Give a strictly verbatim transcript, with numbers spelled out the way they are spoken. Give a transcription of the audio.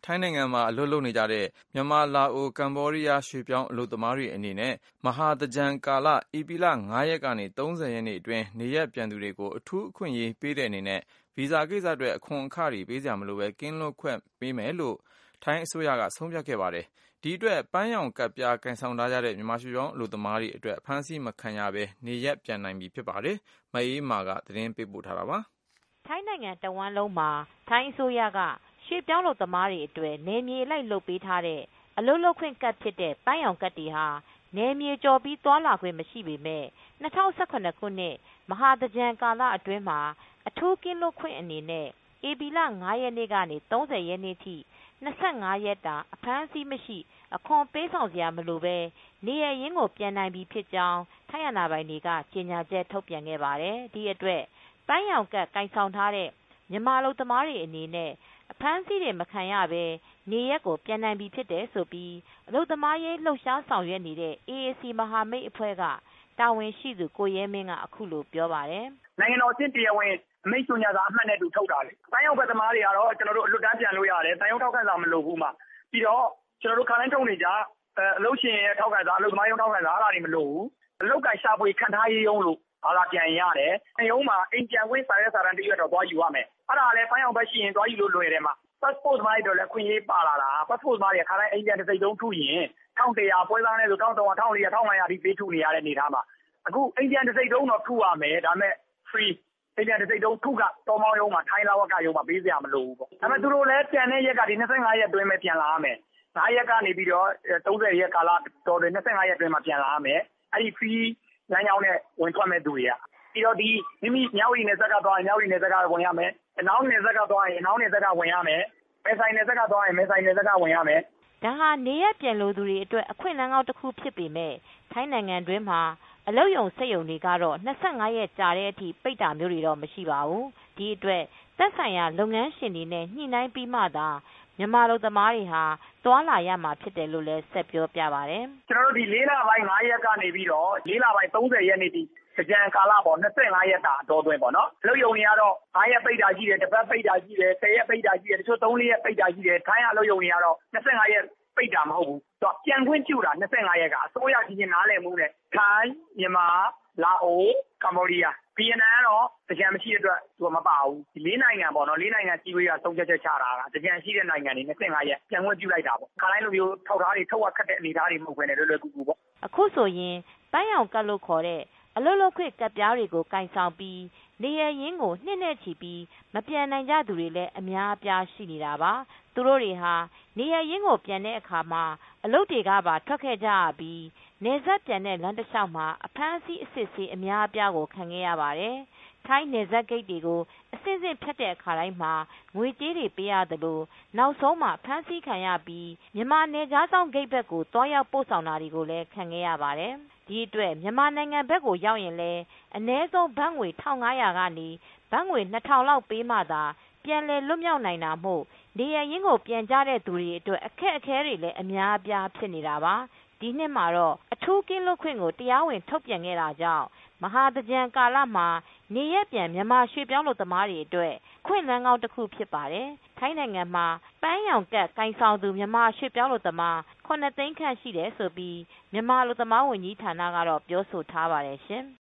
ထိုင်းနိုင်ငံမှာအလုပ်လုပ်နေကြတဲ့မြန်မာလာအိုကမ္ဘောဒီးယားရွှေ့ပြောင်းအလုပ်သမားတွေအနေနဲ့မဟာသင်္ကြန်ကာလဧပြီလငါးရက်ကနေသုံးဆယ်ရက်နေ့အတွင်းနေရပ်ပြန်သူတွေကိုအထူးအခွင့်အရေးပေးတဲ့အနေနဲ့ဗီဇာကိစ္စအတွက်အခွန်အခတွေပေးစရာမလိုပဲကင်းလွတ်ခွင့်ပေးမယ်လို့ထိုင်းအစိုးရကဆုံးဖြတ်ခဲ့ပါတယ်။ဒီအတွက်ပန်းရောင်ကဒ်ပြားကိုင်ဆောင်ထားကြတဲ့မြန်မာရွှေ့ပြောင်းအလုပ်သမားတွေအတွက်အဖမ်းဆီးမခံရဘဲနေရပ်ပြန်နိုင်ပြီဖြစ်ပါတယ်။မအေးအေးမာကသတင်းပေးပို့ထားပါတယ်။ထိုင်းနိုင်ငံတဝန်းလုံးမှာထိုင်းအစိုးရကရွှေ့ပြောင်းအလုပ်သမားတွေအတွက်နယ်မြေအလိုက်လုပ်ပေးထားတဲ့အလုပ်လုပ်ခွင့်ကဒ်ဖြစ်တဲ့ပန်းရောင်ကဒ်တွေဟာနယ်မြေကျော်ပြီးသွားလာခွင့်မရှိပေမဲ့၂၀၁၇ခုနှစ်မဟာသင်္ကြန်ကာလအတွင်းမှာအထူးကင်းလွတ်ခွင့်အနေနဲ့ဧပြီလငါးရက်နေ့ကနေသုံးဆယ်ရက်နေ့ထိ၂၅ရက်တာအဖမ်းဆီးမရှိအခွန်ပေးဆောင်စရာမလိုပဲနေရပ်ရင်းကိုပြန်နိုင်ပြီဖြစ်ကြောင်းထိုင်းအာဏာပိုင်တွေကကြေညာချက်ထုတ်ပြန်ခဲ့ပါတယ်။ဒီအတွက်ပန်းရောင်ကဒ်ကိုင်ဆောင်ထားတဲ့မြန်မာအလုပ်သမားတွေအနေနဲ့အဖမ်းဆီးတွေမခံရပဲနေရပ်ကိုပြန်နိုင်ပြီဖြစ်တယ်ဆိုပြီးအလုပ်သမားရေးလှုပ်ရှားဆောင်ရွက်နေတဲ့ အေအေစီ မဟာမိတ်အဖွဲ့ကတာဝန်ရှိသူကိုရဲမင်းကအခုလိုပြောပါတယ်။နိုင်ငံတော်အဆင့်တရားဝင်အမိန့်ကြေညာစာအမှတ်နဲ့တူထုတ်တာလေ။ပန်းရောင်ကဒ်သမားတွေကတော့ကျွန်တော်တို့အလွတ်တန်းပြန်လို့ရတယ်။တန်ရုံးထောက်ခံစာမလိုဘူးမှာ။ပြီးတော့ကျွန်တော်တို့ခါတိုင်းထုတ်နေကြအလုပ်ရှင်ရဲ့ထောက်ခံစာအလုပ်သမားရုံးထောက်ခံစာအဲ့ဒါတွေမလိုဘူး။အလုပ်ကိုင်ရှာဖွေခံထားရေးရုံးလို့ဘာသာပြန်ရတယ်။အဲရုံးမှာအိမ်ပြန်ဝင်စာရဲစာတမ်းတရွက်တော့သွားယူရမယ်။အဲ့ဒါလည်းပန်းရောင်ဘက်ရှိရင်သွားယူလို့လွယ်တယ်မှာ။ passport သမားတွေတော့လည်းခွင့်ရေးပါလာတာ passport သမားတွေကခါတိုင်းအိမ်ပြန်တစ်စိတ်တုံးထုရင်တစ်ထောင်တစ်ရာပွဲစားနဲ့ဆိုတစ်ထောင်တစ်ရာတစ်ထောင်လေးရာတစ်ထောင်ငါးရာထိပေးထုနေရတဲ့အနေထားမှာအခုအိမ်ပြန်တစ်စိတ်တုံးတော့ထုရမယ်ဒါပေမဲ့ free အိမ်ပြန်တစ်စိတ်တုံးထုကတော်မောင်းရုံးမှာထိုင်းလာဝကရုံးမှာပေးစရာမလိုဘူးပေါ့ဒါပေမဲ့သူတို့လည်းပြန်တဲ့ရက်ကဒီ၂၅ရက်အတွင်းပဲပြန်လာရမယ်ငါးရက်ကနေပြီးတော့သုံးဆယ်ရက်ကာလတော်တယ်၂၅ရက်အတွင်းမှာပြန်လာရမယ်အဲ့ဒီ free လမ်းကြောင်းနဲ့ဝင်ထွက်မဲ့သူတွေကပြီးတော့ဒီမိမိမြောက်ရီနယ်စက်ကသွားရင်မြောက်ရီနယ်စက်ကဝင်ရမယ်အနောက်နယ်စက်ကသွားရင်အနောက်နယ်စက်ကဝင်ရမယ်မဲဆိုင်နယ်စက်ကသွားရင်မဲဆိုင်နယ်စက်ကဝင်ရမယ်ဒါဟာနေရပြန်လို့သူတွေအတွက်အခွင့်အလမ်းကောင်းတစ်ခုဖြစ်ပေမဲ့ထိုင်းနိုင်ငံတွင်းမှာအလုပ်ရုံစက်ရုံတွေကတော့၂၅ရက်ကြာတဲ့အထိပိတ်တာမျိုးတွေတော့မရှိပါဘူးဒီအတွက်သက်ဆိုင်ရာလုပ်ငန်းရှင်တွေနဲ့ညှိနှိုင်းပြီးမှသာမြန်မာလူသမားတွေဟာသွားလာရမှာဖြစ်တယ်လို့လည်းဆက်ပြောပြပါတယ်ကျွန်တော်တို့ဒီလေးလပိုင်းငါးရက်ကနေပြီးတော့လေးလပိုင်းသုံးဆယ်ရက်နေ့ထိကြံကာလပေါ့၂၅ရက်တာအတော်သွင်းပေါ့နော်အလုပ်ရုံတွေကတော့ငါးရက်ပိတ်တာရှိတယ်တစ်ပတ်ပိတ်တာရှိတယ်ဆယ်ရက်ပိတ်တာရှိတယ်တချို့သုံးလေးရက်ပိတ်တာရှိတယ်ထိုင်းအလုပ်ရုံတွေကတော့၂၅ရက်ပိတ်တာမဟုတ်ဘူးသူကပြန်ခွင့်ပြုတာ၂၅ရက်ကအစိုးရကြီးချင်းနားလည်မှုနဲ့ထိုင်းမြန်မာလာအိုကမ္ဘောဒီးယားဗီယက်နမ်ကတော့ကြံမရှိတဲ့အတွက်သူကမပါဘူးဒီလေးနိုင်ငံပေါ့နော်လေးနိုင်ငံကြီးဝေးကဆုံးဖြတ်ချက်ချတာကကြံရှိတဲ့နိုင်ငံတွေ၂၅ရက်ပြန်ခွင့်ပြုလိုက်တာပေါ့ခါတိုင်းလိုမျိုးထောက်ထားတွေထုတ်ရခက်တဲ့အနေအထားတွေမဟုတ်ဘဲနဲ့လွယ်လွယ်ကူကူပေါ့အခုဆိုရင်ပန်းရောင်ကတ်လို့ခေါ်တဲ့အလုပ်လုပ်ခွင့်ကတ်ပြားတွေကိုကင်ဆောင်ပြီးနေရရင်းကိုနှစ်နဲ့ချီပြီးမပြန်နိုင်ကြသူတွေလည်းအများအပြားရှိနေတာပါသူတို့တွေဟာနေရရင်းကိုပြန်တဲ့အခါမှာအလုပ်တွေကပါထွက်ခဲ့ကြရပြီးနေဆက်ပြန်တဲ့လမ်းတစ်လျှောက်မှာအဖမ်းအဆီးအစစ်ဆေးအများအပြားကိုခံခဲ့ရပါတယ်ထိုင်းနယ်စပ်ဂိတ်တွေကိုအစစ်စစ်ဖြတ်တဲ့အခါတိုင်းမှာငွေကြေးတွေပေးရသလိုနောက်ဆုံးမှာဖမ်းဆီးခံရပြီးမြန်မာနယ်ခြားစောင့်ဂိတ်ဘက်ကိုတွားရောက်ပို့ဆောင်တာတွေကိုလည်းခံခဲ့ရပါတယ်ဒီအတွက်မြန်မာနိုင်ငံဘက်ကိုရောက်ရင်လည်းအနည်းဆုံးဘတ်ငွေ၁၅၀၀ကနေဘတ်ငွေ၂၀၀၀လောက်ပေးမှသာပြန်လည်လွတ်မြောက်နိုင်တာမို့နေရရင်းကိုပြန်ကြတဲ့သူတွေအတွက်အခက်အခဲတွေလည်းအများအပြားဖြစ်နေတာပါဒီနှစ်မှာတော့အထူးကင်းလွတ်ခွင့်ကိုတရားဝင်ထုတ်ပြန်ခဲ့တာကြောင့်မဟာသင်္ကြန်ကာလမှာနေရပြန်မြန်မာရွှေ့ပြောင်းလုပ်သမားတွေအတွက်ခွင့်လန်းကောင်းတစ်ခုဖြစ်ပါတယ်ထိုင်းနိုင်ငံမှာပန်းရောင်ကတ်ကိုင်ဆောင်သူမြန်မာရွှေ့ပြောင်းလုပ်သမားခုနှစ်သိန်းခန့်ရှိတယ်ဆိုပြီးမြန်မာလူသမားဝန်ကြီးဌာနကတော့ပြောဆိုထားပါတယ်ရှင်